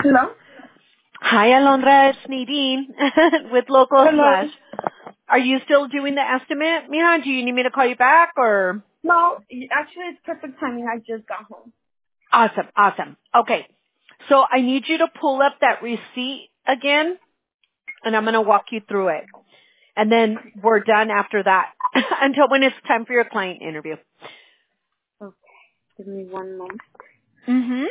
Hello? Hi, Alondra. It's Nadine with Local Hello. Slash. Are you still doing the estimate, Mija? Do you need me to call you back or? No, actually it's perfect timing. I just got home. Awesome, awesome. Okay. So I need you to pull up that receipt again and I'm going to walk you through it. And then we're done after that until when it's time for your client interview. Okay, give me one moment. Mhm.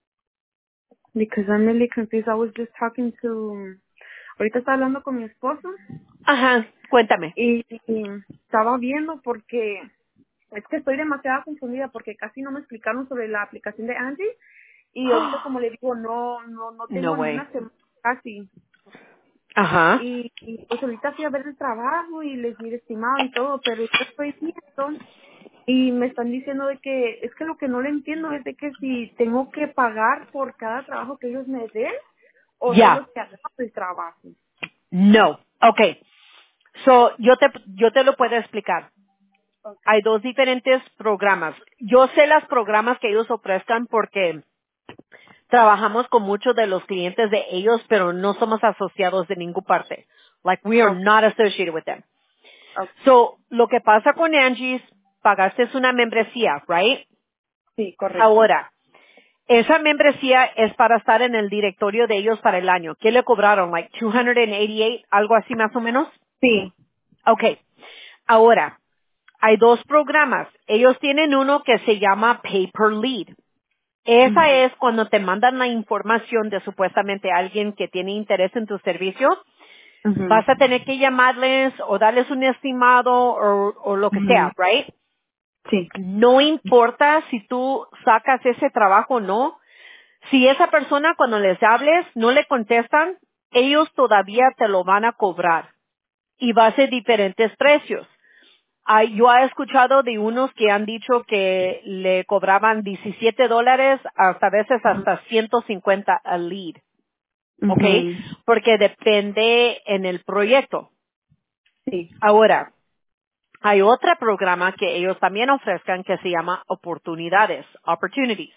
Because I'm really confused. I was just talking to... Ahorita estaba hablando con mi esposo Ajá. Cuéntame. y estaba viendo porque es que estoy demasiado confundida porque casi no me explicaron sobre la aplicación de Angie y ahorita como le digo no No tengo ni way. una semana casi. Ajá. Y pues ahorita fui a ver el trabajo y les di el estimado y todo, pero yo estoy viendo y me están diciendo de que es que lo que no le entiendo es de que si tengo que pagar por cada trabajo que ellos me den o Ya. solo que haga el trabajo. No. Okay. So, yo te lo puedo explicar. Okay. Hay dos diferentes programas. Yo sé las programas que ellos ofrezcan porque trabajamos con muchos de los clientes de ellos, pero no somos asociados de ninguna parte. Like we are Okay. not associated with them. Okay. So, lo que pasa con Angie's, pagaste una membresía, right? Sí, correcto. Ahora, esa membresía es para estar en el directorio de ellos para el año. ¿Qué le cobraron? Like 288, algo así más o menos? Sí. Okay. Ahora, hay dos programas. Ellos tienen uno que se llama Pay Per Lead. Esa Ujú. es cuando te mandan la información de supuestamente alguien que tiene interés en tu servicio. Ujú. Vas a tener que llamarles o darles un estimado o lo que sea, Ujú. right? Sí. No importa si tú sacas ese trabajo o no. Si esa persona cuando les hables no le contestan, ellos todavía te lo van a cobrar y va a ser diferentes precios. Yo he escuchado de unos que han dicho que le cobraban $17 hasta a veces Ujú. hasta 150 al lead, ¿ok? Ujú. Porque depende en el proyecto. Sí. Ahora, hay otro programa que ellos también ofrezcan que se llama Oportunidades, Opportunities.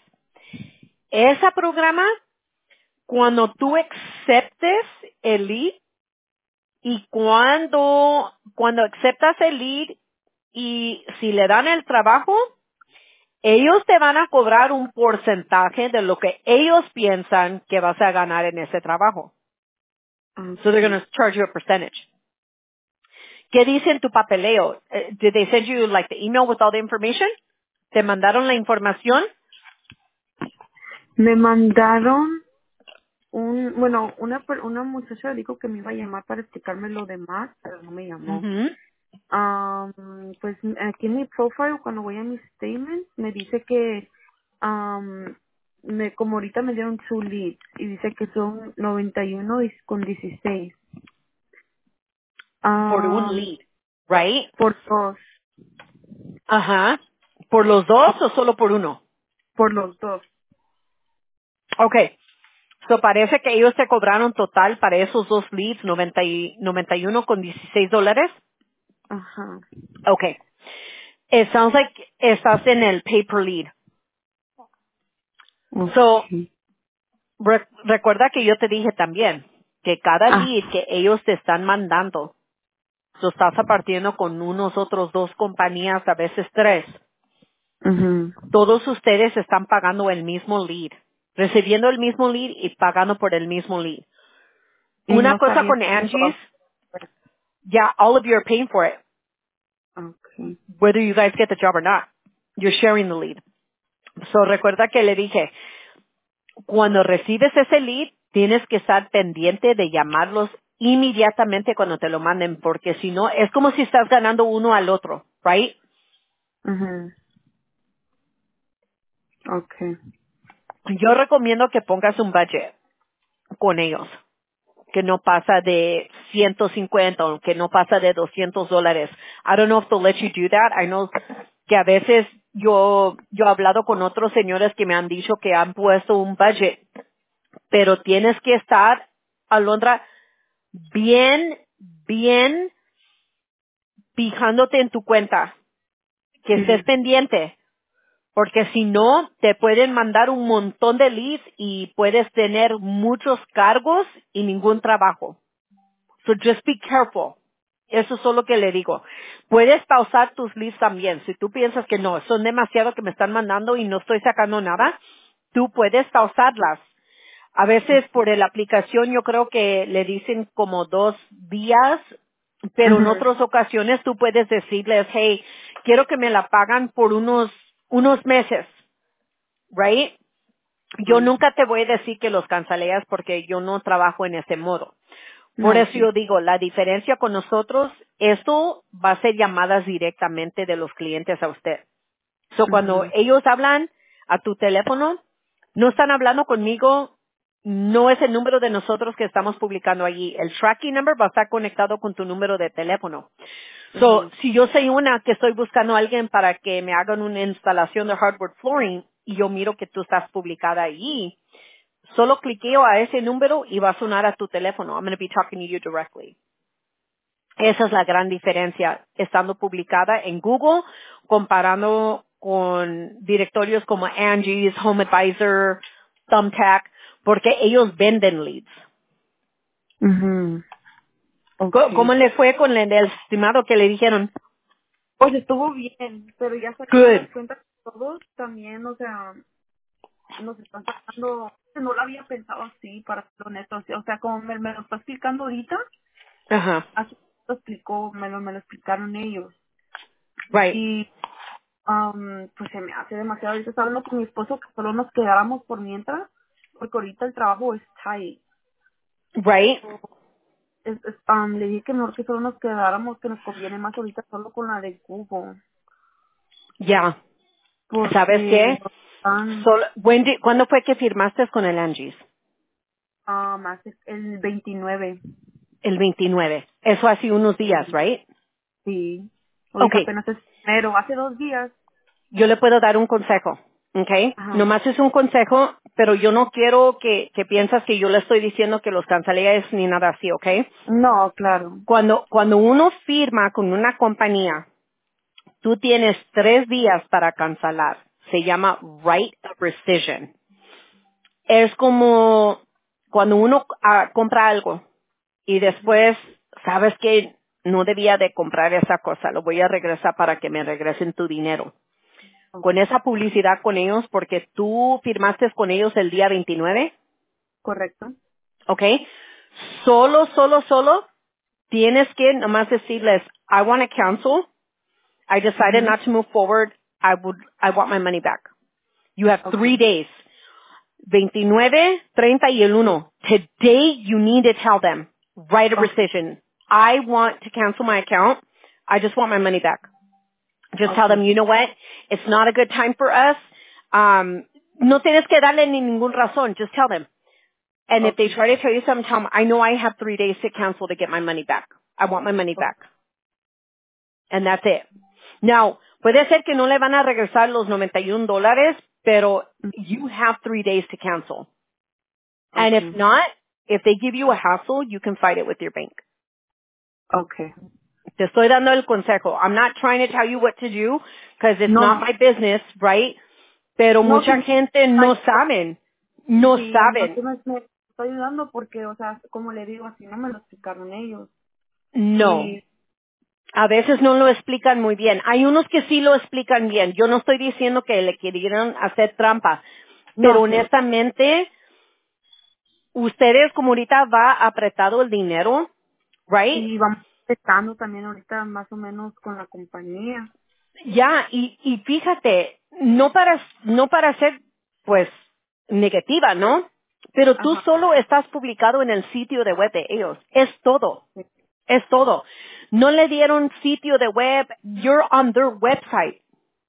Ese programa, cuando tú aceptes el lead y cuando aceptas el lead y si le dan el trabajo, ellos te van a cobrar un porcentaje de lo que ellos piensan que vas a ganar en ese trabajo. So they're going Okay. to charge you a percentage. ¿Qué dice en tu papeleo? Did they send you like the email with all the information? ¿Te mandaron la información? Me mandaron una muchacha dijo que me iba a llamar para explicarme lo demás, pero no me llamó. Ujú. Pues aquí en mi profile, cuando voy a mis statements, me dice que, como ahorita me dieron 2 leads y dice que son 91 con 16. Por un Um, lead, right? por dos, Ajá. ¿Por los dos o solo por uno? por los dos. Okay. So parece que ellos te cobraron total para esos dos leads 91 con $16. Ajá. Okay. It sounds like estás en el pay per lead. So, Okay. recuerda que yo te dije también que cada Ah. lead que ellos te están mandando, lo estás apartiendo con unos otros dos compañías, a veces tres. Mhm. Todos ustedes están pagando el mismo lead, recibiendo el mismo lead y pagando por el mismo lead. Y Una no cosa sabía con si Angie's, todo. yeah, all of you are paying for it, Okay. whether you guys get the job or not. You're sharing the lead. So recuerda que le dije, cuando recibes ese lead, tienes que estar pendiente de llamarlos inmediatamente cuando te lo manden, porque si no, es como si estás ganando uno al otro, right? Mhm. Okay. Yo recomiendo que pongas un budget con ellos, que no pasa de 150 o que no pasa de $200. I don't know if they'll let you do that. I know que a veces yo he hablado con otros señores que me han dicho que han puesto un budget, pero tienes que estar, Alondra, bien, bien fijándote en tu cuenta, que estés Mhm. pendiente, Porque si no, te pueden mandar un montón de leads y puedes tener muchos cargos y ningún trabajo. So just be careful. Eso es lo que le digo. Puedes pausar tus leads también. Si tú piensas que no, son demasiado que me están mandando y no estoy sacando nada, tú puedes pausarlas. A veces por la aplicación yo creo que le dicen como 2 días, pero en Ujú, otras ocasiones tú puedes decirles, hey, quiero que me la pagan por unos meses, right? Yo ujú. nunca te voy a decir que los canceleas porque yo no trabajo en ese modo. Por No, eso sí. yo digo, la diferencia con nosotros, esto va a ser llamadas directamente de los clientes a usted. So, cuando Ujú, ellos hablan a tu teléfono, no están hablando conmigo, no es el número de nosotros que estamos publicando allí. El tracking number va a estar conectado con tu número de teléfono. So, ujú, si yo soy una que estoy buscando a alguien para que me hagan una instalación de hardwood flooring y yo miro que tú estás publicada allí, solo cliqueo a ese número y va a sonar a tu teléfono. I'm going to be talking to you directly. Esa es la gran diferencia, estando publicada en Google, comparando con directorios como Angie's, Home Advisor, Thumbtack, porque ellos venden leads. ujú. ¿Cómo Okay. le fue con el estimado que le dijeron? Pues estuvo bien, pero ya sacando Good. las cuentas todos también, o sea, nos están sacando, no lo había pensado así, para ser honesto, o sea, como me lo está explicando ahorita, Ajá. así lo explicó, me lo explicaron ellos. Right. Y pues se me hace demasiado. Ahorita estaba hablando con mi esposo que solo nos quedáramos por mientras, porque ahorita el trabajo es tight. Right. Le dije que mejor que solo nos quedáramos, que nos conviene más ahorita solo con la de Google, Ya. ¿Sabes porque qué? nos están Wendy, ¿cuándo fue que firmaste con el Angie's? hace el 29. El 29. Eso hace unos días, Sí, right? sí. Ahorita Okay. apenas es enero, hace 2 días. Yo le puedo dar un consejo, ¿ok? Ajá. Nomás es un consejo, pero yo no quiero que piensas que yo le estoy diciendo que los cancelees ni nada así, ¿ok? No, claro. Cuando uno firma con una compañía, tú tienes 3 días para cancelar. Se llama right of rescission. Es como cuando uno compra algo y Ujú. después sabes que no debía de comprar esa cosa, lo voy a regresar para que me regresen tu dinero. Con Okay. esa publicidad con ellos porque tú firmaste con ellos el día 29, Correcto. ¿ok? Solo tienes que nomás decirles, I want to cancel. I decided Ujú. not to move forward. I want my money back. You have Okay. 3 days. 29, 30 y el 1. Today you need to tell them, write a Okay. rescission. I want to cancel my account. I just want my money back. Just tell them, Okay. you know what? It's not a good time for us. No tienes que darle ni ningún razón. Just tell them. And if they Okay. try to tell you something, tell them, I know I have 3 days to cancel to get my money back. I want my money back. And that's it. Now, puede ser que no le van a regresar los $91, pero you have 3 days to cancel. And if Okay. not, if they give you a hassle, you can fight it with your bank. Okay. Te estoy dando el consejo. I'm not trying to tell you what to do because it's No, not no. my business, right? Pero No, sí, mucha gente no ay, saben. No sí, no, saben. sí me está ayudando porque, o sea, como le digo, así no me lo explicaron ellos. No. Y A veces no lo explican muy bien. Hay unos que sí lo explican bien. Yo no estoy diciendo que le quieran hacer trampa. Pero no, sí, honestamente, ustedes como ahorita va apretado el dinero, right? y vamos empezando también ahorita más o menos con la compañía. Ya, y fíjate, no para ser, pues, negativa, ¿no? Pero tú Ajá. solo estás publicado en el sitio de web de ellos. Es todo. Sí. Es todo. No le dieron sitio de web. You're on their website.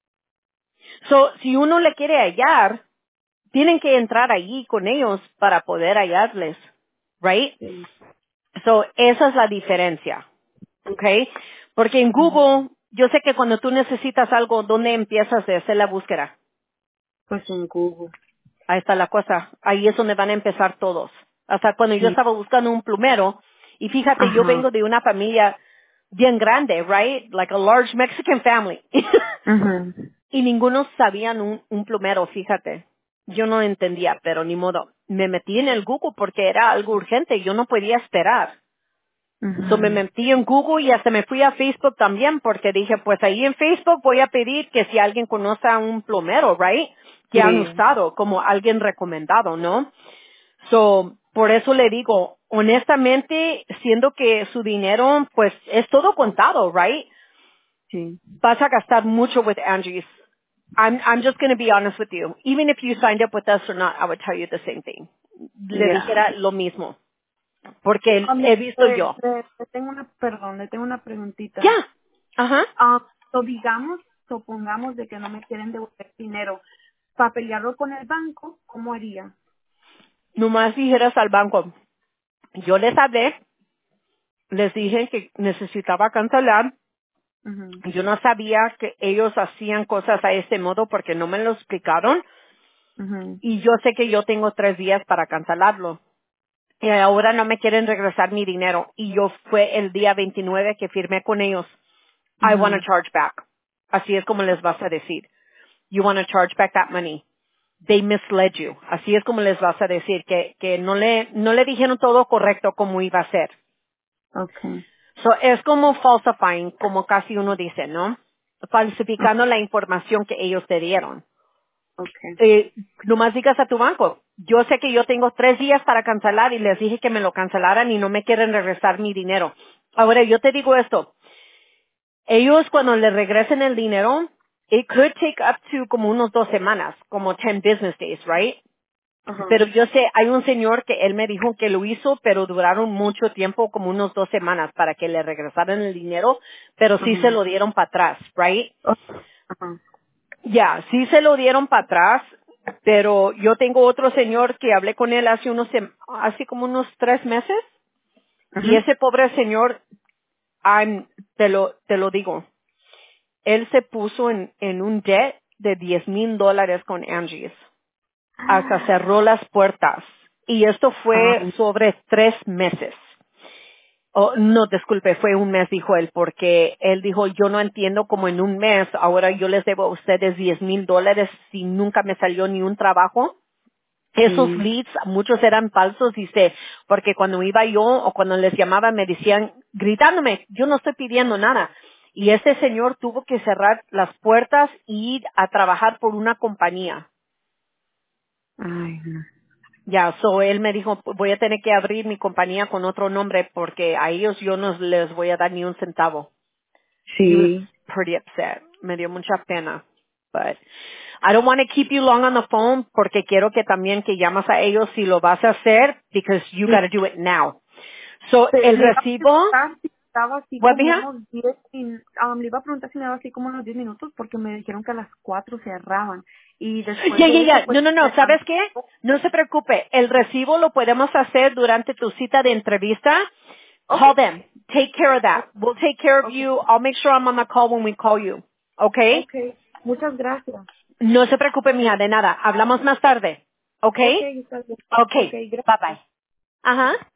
So, si uno le quiere hallar, tienen que entrar allí con ellos para poder hallarles. Right? Sí. So, esa es la diferencia. Okay? Porque en Ujú. Google, yo sé que cuando tú necesitas algo, ¿dónde empiezas a hacer la búsqueda? Pues en Google. Ahí está la cosa. Ahí es donde van a empezar todos. Hasta cuando yo Sí. estaba buscando un plumero, y fíjate, yo Ajá. vengo de una familia bien grande, right? Like a large Mexican family. Ajá. y ninguno sabían un plomero, fíjate. Yo no entendía, pero ni modo. Me metí en el Google porque era algo urgente y yo no podía esperar. So me Mhm. metí en Google y hasta me fui a Facebook también porque dije, pues ahí en Facebook voy a pedir que si alguien conoce a un plomero, right? Que han Sí, usado como alguien recomendado, ¿no? So, por eso le digo, honestamente, siendo que su dinero, pues es todo contado, right? sí. Vas a gastar mucho with Angie's. I'm just going to be honest with you. Even if you signed up with us or not, I would tell you the same thing. Le Ya. dijera lo mismo. Porque Um, he visto yo. le tengo una preguntita. Ya. Ajá. Digamos, supongamos de que no me quieren devolver dinero. Para pelearlo con el banco, ¿cómo haría? Nomás dijeras al banco. Yo les hablé, les dije que necesitaba cancelar. Mhm. Yo no sabía que ellos hacían cosas a ese modo porque no me lo explicaron. Mhm. Y yo sé que yo tengo 3 días para cancelarlo. Y ahora no me quieren regresar mi dinero. Y yo fue el día 29 que firmé con ellos. I want to Mhm. charge back. Así es como les vas a decir. You want to charge back that money. They misled you. Así es como les vas a decir que no le dijeron todo correcto como iba a ser. Okay. So, es como falsifying, como casi uno dice, ¿no? Falsificando la información que ellos te dieron. Okay. Nomás digas a tu banco, yo sé que yo tengo 3 días para cancelar y les dije que me lo cancelaran y no me quieren regresar mi dinero. Ahora, yo te digo esto, ellos cuando le regresen el dinero, it could take up to como unos 2 semanas, como 10 business days, right? Ajá. Pero yo sé, hay un señor que él me dijo que lo hizo, pero duraron mucho tiempo, como unos 2 semanas para que le regresaran el dinero, pero sí se Ajá. lo dieron para atrás, right? Ajá. Ya, sí se lo dieron para atrás, pero yo tengo otro señor que hablé con él hace como unos 3 meses, y Ajá. ese pobre señor, te lo digo, él se puso en un debt de $10,000 con Angie's. Hasta cerró las puertas. Y esto fue Ay, sobre 3 meses. Oh, no, disculpe, fue un mes, dijo él, porque él dijo, yo no entiendo cómo en un mes, ahora yo les debo a ustedes $10,000 si nunca me salió ni un trabajo. Esos sí. leads, muchos eran falsos, dice, porque cuando iba yo o cuando les llamaba me decían, gritándome, yo no estoy pidiendo nada. Y ese señor tuvo que cerrar las puertas y ir a trabajar por una compañía. Ay, no. Ya, so él me dijo, voy a tener que abrir mi compañía con otro nombre porque a ellos yo no les voy a dar ni un centavo. He was Sí. pretty upset. Me dio mucha pena. But I don't want to keep you long on the phone porque quiero que también que llamas a ellos si lo vas a hacer because you got to do it now. So el Le iba a recibo, preguntar si estaba así what, como mija? unos 10 le iba a preguntar si me daba así como unos 10 minutos porque me dijeron que a las 4 cerraban y después Ya, ya, de eso ya. pues No, no, no. me ¿Sabes qué? cansó. No se preocupe. El recibo lo podemos hacer durante tu cita de entrevista. Ok, Call them. Take care of that. ok, We'll take care of ok, you. I'll make sure I'm on the call when we call you. Okay? ok. Muchas gracias. No se preocupe, mija, de nada. Hablamos más tarde. Ok, Okay? está bien. Ok, Okay. Bye gracias. bye. Ajá.